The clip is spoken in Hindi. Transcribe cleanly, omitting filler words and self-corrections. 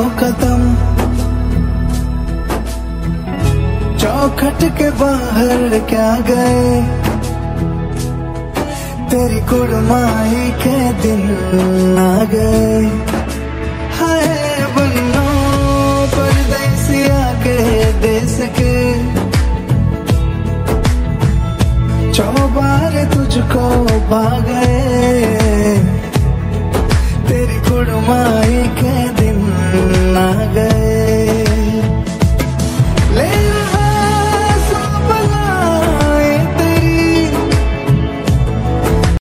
खत्म, चौखट के बाहर क्या गए, तेरी कुड़माई के दिन आ गए। हाय बन्नो परदेसिया के देश के, चौबार तुझको पा गए।